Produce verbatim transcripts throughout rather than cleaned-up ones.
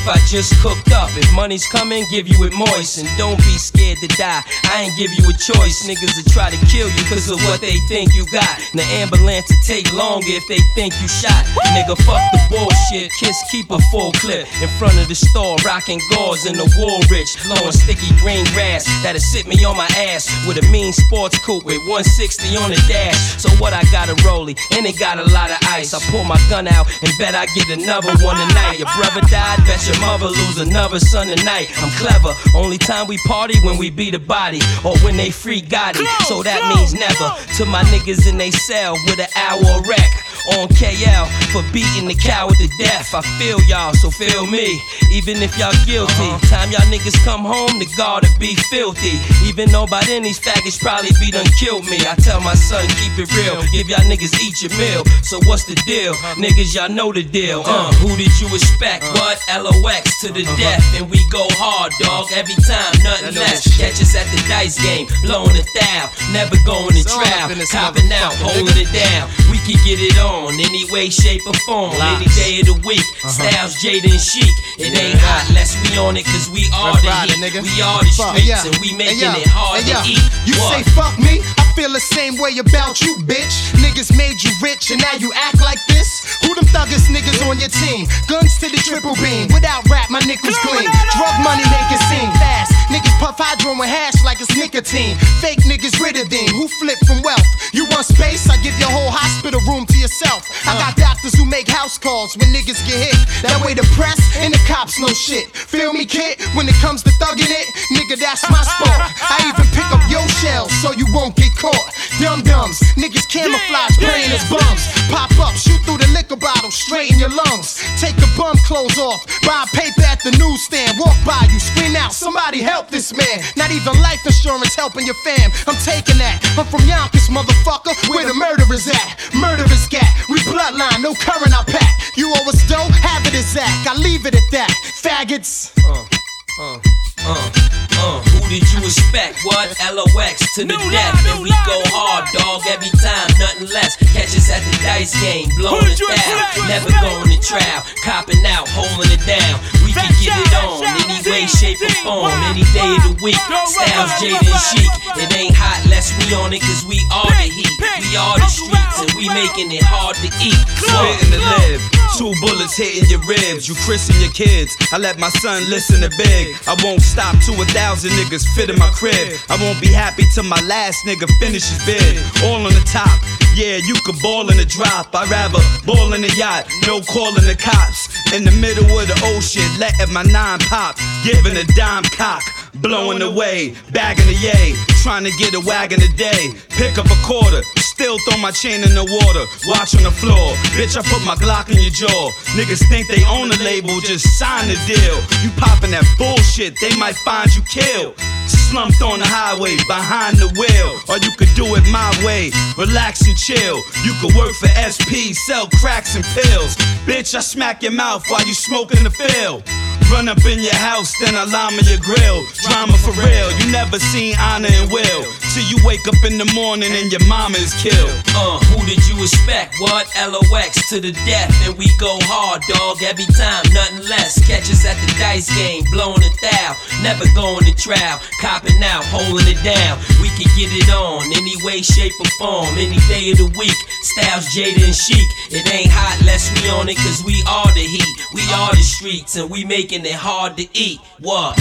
I just cooked up. If money's coming, give you it moist. And don't be scared to die, I ain't give you a choice. Niggas will try to kill you cause of what they think you got. And the ambulance will take longer if they think you shot. Nigga, fuck the bullshit, Kiss keep a full clip in front of the store, rocking gauze in the Woolrich, blowing sticky green grass that'll sit me on my ass with a mean sports coupe with one sixty on the dash. So what, I got a rollie and it got a lot of ice. I pull my gun out and bet I get another one tonight. Your brother died, bet your mother lose another son tonight. I'm clever, only time we party when we beat a body or when they free Gotti. So that means never to my niggas in they cell with an hour wreck on K L for beating the coward to death. I feel y'all, so feel me, even if y'all guilty. uh-huh. Time y'all niggas come home, the guard'll be filthy. Even though by then these faggots probably be done killed me. I tell my son, keep it real, give y'all niggas each a meal. So what's the deal? Niggas, y'all know the deal. Uh, who did you expect? What? L O X to the death, and we go hard, dog. Every time, nothing less. Catch us at the dice game, blowing the thou. Never going to trial, copping out, holding it down. We can get it on any way, shape, or form. Any day of the week, Styles, Jada, and Chic. It ain't hot unless we on it, cause we are the heat. We are the streets, and we making it hard to eat. You say fuck me? I feel the same way about you, bitch. Niggas made you rich and now you act like this? Who them thuggest niggas on your team? Guns to the triple beam. Without rap, my nickels clean. Drug money make it seem fast. Niggas puff hydro and hash like it's nicotine. Fake niggas Ritadine, who flip from wealth. You want space? I give your whole hospital room to yourself. I got doctors who make house calls when niggas get hit. That way the press and the cops know shit. Feel me, kid? When it comes to thugging it, nigga, that's my sport. I even pick up your shells so you won't get caught. Dum-dums, niggas camouflage, praying as bums. Pop up, shoot through the liquor bottle, straight in your lungs. Take the bum clothes off, buy paper at the newsstand. Walk by you, scream out, somebody help this man. Not even life insurance helping your fam. I'm taking that, I'm from Yonkers, motherfucker, where the murderers at. Murderers gat, we bloodline, no current I pack. You owe us dough, have it as Zach, I leave it at that. Faggots. Uh, uh, uh. Uh, who did you expect? What? L O X to the death, and we go hard, dog. Every time, nothing less. Catch us at the dice game, blowing it down. Never going to trial, copping out, holding it down. We can get it on any way, shape, or form, any day of the week. Styles, Jada, and Chic. It ain't hot unless we on it, cause we are the heat. We are the streets, and we making it hard to eat. Spitting to live, two bullets hitting your ribs. You christen your kids. I let my son listen to Big. I won't stop to a thousand niggas fit in my crib. I won't be happy till my last nigga finishes bid. All on the top, yeah, you could ball in the drop. I'd rather ball in the yacht, no calling the cops. In the middle of the ocean, letting my nine pop, giving a dime cock, blowing away, bagging the yay, trying to get a wagon a day. Pick up a quarter, still throw my chain in the water, watch on the floor. Bitch, I put my Glock in your jaw. Niggas think they own the label, just sign the deal. You popping that bullshit, they might find you killed. Slumped on the highway, behind the wheel. Or you could do it my way, relax and chill. You could work for S P, sell cracks and pills. Bitch, I smack your mouth while you smoking the field. Run up in your house, then I llama your grill. Drama for real, you never seen honor and will. Till you wake up in the morning and your mama is killed. Uh, who did you expect? What? L O X to the death, and we go hard, dog. Every time, nothing less. Catch us at the dice game, blowing it thou. Never going to trial, copping out, holding it down. We can get it on any way, shape, or form, any day of the week. Styles, Jada, and Chic. It ain't hot unless we on it, cause we are the heat. We are the streets, and we making it hard to eat. What?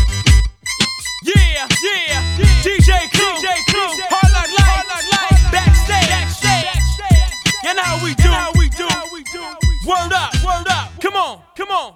Yeah, yeah, yeah. D J Clue, D J Clue, Hard Knock Life, backstage, backstage. You know how we do, how we do. Word up, word up. Come on, come on.